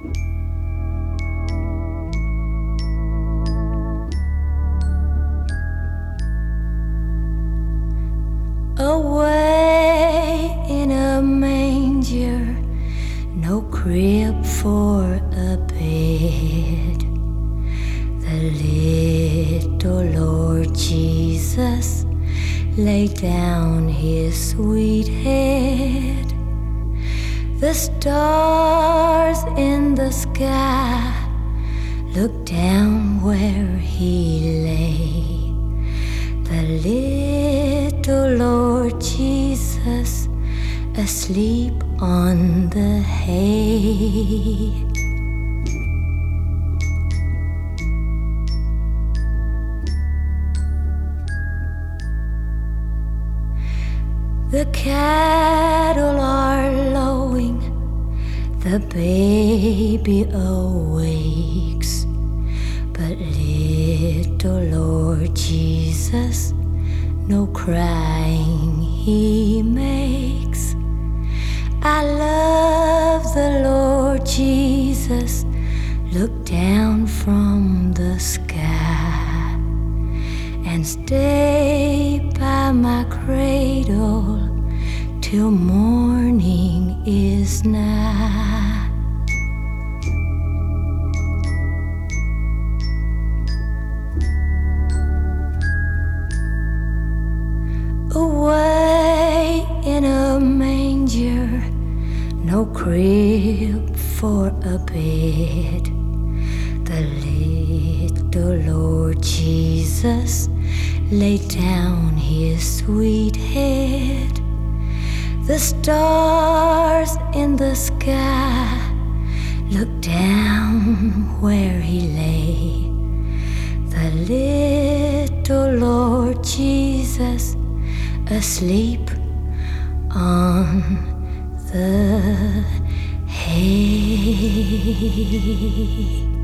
Away in a manger, no crib for a bed. The little Lord Jesus laid down his sweet head. The stars in the sky looked down where he lay. The little Lord Jesus asleep on the hay. The cattle are lowing, the baby awakes, but little Lord Jesus, no crying he makes. I love the Lord Jesus, look down from the sky and stay by my cradle till morning is nigh. Away in a manger, no crib for a bed. The little Lord Jesus laid down his sweet head. The stars in the sky looked down where he lay. The little Lord Jesus asleep on the hay.